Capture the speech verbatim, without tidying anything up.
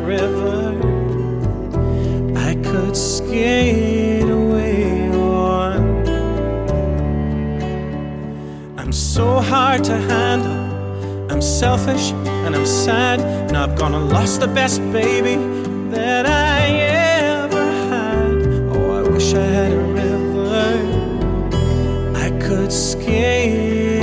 river I could skate away on. I'm so hard to handle, I'm selfish and I'm sad, and I've gone and lost the best baby that I ever had. Oh, I wish I had a river I could skate